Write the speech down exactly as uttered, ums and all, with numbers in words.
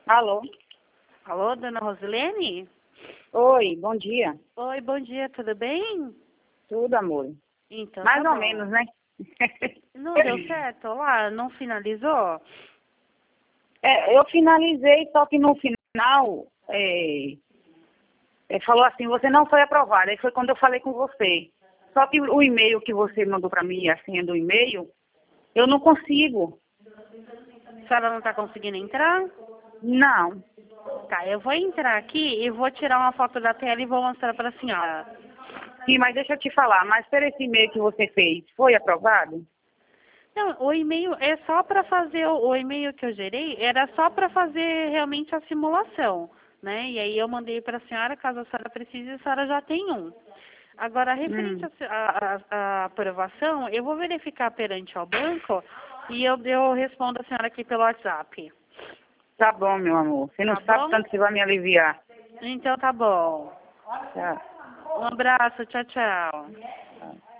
Alô? Alô, dona Rosilene? Oi, bom dia. Oi, bom dia, tudo bem? Tudo, amor. Então, Mais tá ou bom. menos, né? Não deu certo lá? Não finalizou? É, eu finalizei, só que no final, é, é, falou assim, você não foi aprovada. Aí foi quando eu falei com você. Só que o e-mail que você mandou para mim, a senha do e-mail, eu não consigo. A senhora não tá conseguindo entrar? Não. Tá, eu vou entrar aqui e vou tirar uma foto da tela e vou mostrar pra senhora. Sim, mas deixa eu te falar, mas por esse e-mail que você fez, foi aprovado? Não, o e-mail é só para fazer, o o e-mail que eu gerei era só para fazer realmente a simulação, né? E aí eu mandei para a senhora, caso a senhora precise, a senhora já tem um. Agora, referente Hum, à se- à- à- à aprovação, eu vou verificar perante ao banco e eu, eu respondo a senhora aqui pelo WhatsApp. tá bom, meu amor. Você não Tá sabe bom? tanto que vai me aliviar. Então tá bom. Tá. Um abraço, tchau, tchau. Tá.